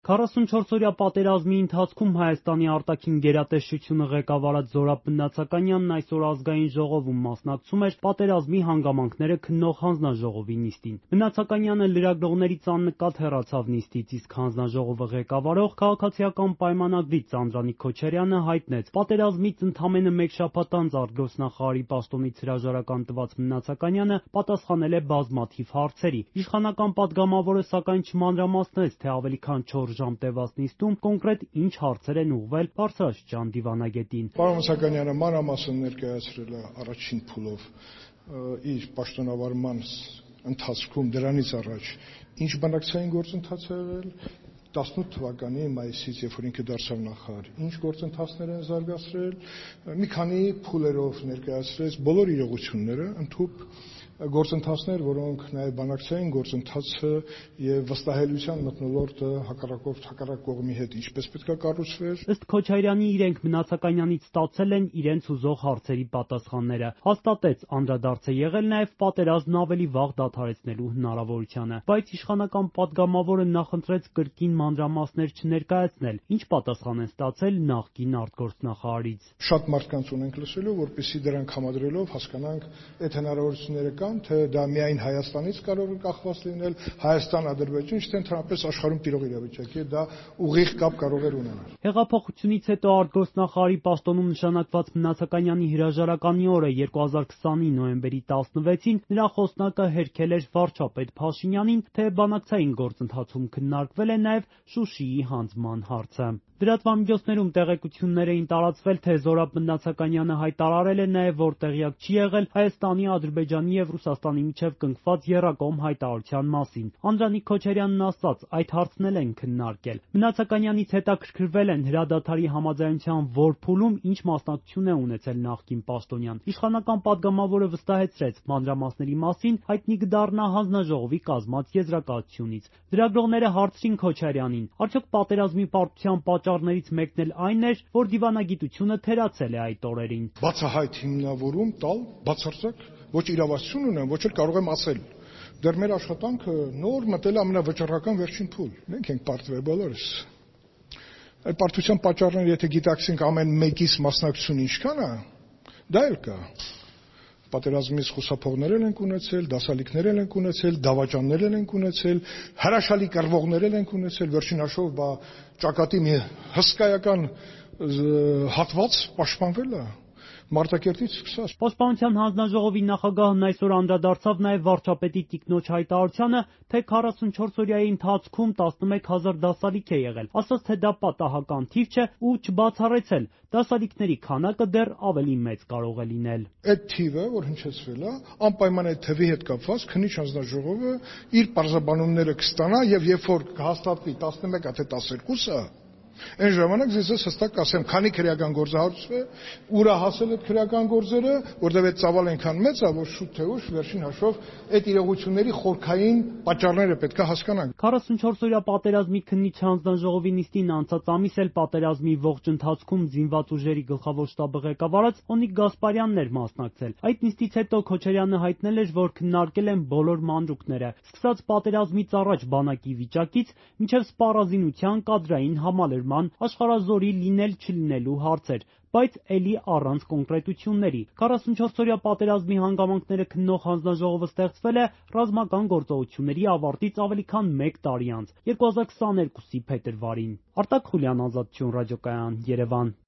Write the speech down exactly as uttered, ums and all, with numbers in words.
քառասունչորսօրյա պատերազմի ընթացքում Հայաստանի արտաքին գերատեսչությունը ղեկավարած Զորաբ Մնացականյանն այսօր Ազգային ժողովում մասնակցում էր պատերազմի հանգամանքները քննող հանձնաժողովի նիստին։ Մնացականյանը լրագրողներից աննկատ հեռացավ նիստից, իսկ հանձնաժողովը ղեկավարող քաղաքացիական պայմանագրից Անդրանիկ Քոչարյանը հայտնեց՝ պատերազմից ընդամենը մեկ շաբաթ անց արտգործնախարարի պաշտոնից հրաժարական տված Մնացականյանը պատասխանել է բազմաթիվ հարցերի։ Իշխանական պատգամավորը սակայն չմանրամասնեց, թե ավելի քան չորս ժամ տևած նիստում կոնկրետ ինչ հարցեր են ուղղվել բարձրաստիճան դիվանագետին։ Պարոն Մնացականյանը մանրամասն ներկայացրել է առաջին փուլով իր պաշտոնավարման ընթացքում դրանից առաջ ինչ բանակցային գործընթաց է եղել, տասնութ թվականի մայիսից, երբ որ ինքը դարձավ նախարար, ինչ գործընթացներ են զարգացրել, մի քանի փուլերով ներկայացրեց բոլոր իրողությունները, ընդհուպ գործընթացներ, որոնք նաև բանակցային գործընթացը եւ վստահելիության մթնոլորտը հակառակորդ հակառակ կողմի հետ ինչպես պետք է կառուցվեր։ Ըստ Քոչարյանի, իրենք Մնացականյանից ստացել են իրենց ուզող հարցերի պատասխանները։ Հաստատեց, անդրադարձ է եղել նաև պատերազմն ավելի վաղ դադարեցնելու հնարավորությանը, բայց իշխանական պատգամավորը նախընտրեց կրկին մանրամասներ չներկայացնել։ Ինչ պատասխան են ստացել նախկին արտգործնախարարից։ Շատ մարդկանց ունենք լսելու, որպեսզի դրանք համադրելով հասկանանք, այդ հնարավորությունները կան, թե դա միայն Հայաստանից կարող է կախված լինել, Հայաստան-Ադրբեջան, չէ՞ ընդհանրապես աշխարհում տիրող իրավիճակի հետ դա ուղիղ կապ կարող է ունենալ։ Հեղափոխությունից հետո արտգործնախարարի պաշտոնում նշանակված Մնացականյանի հրաժարականի օրը երկու հազար քսանի նոյեմբերի տասնվեցին նրա խոսնակը հերքել էր վարչապետ Փաշինյանին, թե բանակցային գործընթացում քննարկվել է նաև Շուշիի հանձնման հարցը։ Լրատվամիջոցներում տեղեկություններ էին տարածվել, թե Զորաբ Մնացականյանը հայտարարել է նաև, որ տեղյակ չի եղել Հայաստանի, Ադրբեջանի եւ Ռուսաստանի միջև կնքված եռակողմ հայտարարության մասին։ Անդրանիկ Քոչարյանն ասաց, այդ հարցն էլ են քննարկել։ Մնացականյանից հետաքրքրվել են հրադադարի համաձայնության որ փուլում ինչ մասնակցություն է ունեցել նախկին պաշտոնյան։ Իշխանական պատգամավորը վստահեցրեց, մանրամասների մասին հայտնի կդառնա հանձնաժողովի կազմած եզրակացությունից։ Լրագրողները հարցրին Քոչարյանին, արդյոք պատերազմի պարտության պատճառներից մեկն էլ այն էր, որ դիվանագիտությունը թերացել է այդ օրերին։ Բացահայտ հիմնավորում տալ բացարձակ ոչ իրավասություն ունեմ, ոչ էլ կարող եմ ասել։ Դեռ մեր աշխատանքը նոր մտել է ամենավճռական վերջին փուլ։ Մենք ենք պարտվել բոլորս։ Այդ պարտության պատճառները, եթե գիտակցենք ամեն մեկից մասնակցություն ինչքան է, դա էլ կա։ Պատերազմից խուսափողներ ենք ունեցել, դասալիքներ ենք ունեցել, դավաճաններ ենք ունեցել, հրաշալի կռվողներ ենք ունեցել, վերջին հաշվով բա ճակատի մի հսկայական հատված պաշտպանվել է։ Մարտակերտից սկսած։ Պաշտպանության հանձնաժողովի նախագահն այսօր անդրադարձավ նաև վարչապետի տիկնոջ հայտարարությանը, թե քառասունչորսօրյայի ընթացքում տասնմեկ հազար դասալիք է եղել, ասաց, թե դա պատահական թիվ չէ ու չբացառեցել, դասալիքների քանակը դեռ ավելի մեծ կարող է լինել։ Այդ թիվը, որ հնչեցվել է, անպայման այդ թվի հետ կապված քննիչ հանձնաժողովը իր պարզաբանումները կստանա եւ երբ որ կհաստատվի տասնմեկը թե տասներկուսը, այն ժամանակ ես ես հստակ կասեմ, քանի քրեական գործահարցու է, ուր է հասել այդ քրեական գործերը, որտեղ այդ ծավալ այնքան մեծ է, որ շուտ թե ուշ վերջին հաշվով այդ իրողությունների խորքային պատճառները պետք է հասկանանք։ քառասունչորսօրյա պատերազմի քննիչ հանձնաժողովի նիստին անցած ամիս էլ պատերազմի ողջ ընթացքում զինված ուժերի գլխավոր շտաբը ղեկավարած Օնիկ Գասպարյանն էր մասնակցել։ Այդ նիստից հետո Քոչարյանը հայտնել էր, որ քննարկել են բոլոր մանրուքները, սկսած պատերազմից առաջ բանակի վիճակից մինչև սպառազինության կադրային համալրման, աշխարհազորի լինել-չլինելու հարցեր, բայց ելի առանց կոնկրետությունների։ քառասունչորսօրյա պատերազմի հանգամանքները քննող հանձնաժողովը ստեղծվել է ռազմական գործողությունների ավարտից ավելի քան մեկ տարի անց՝ երկու հազար քսաներկուսի փետրվարին։ Արտակ Խուլյան, Ազատություն ռադիոկայան, Երևան։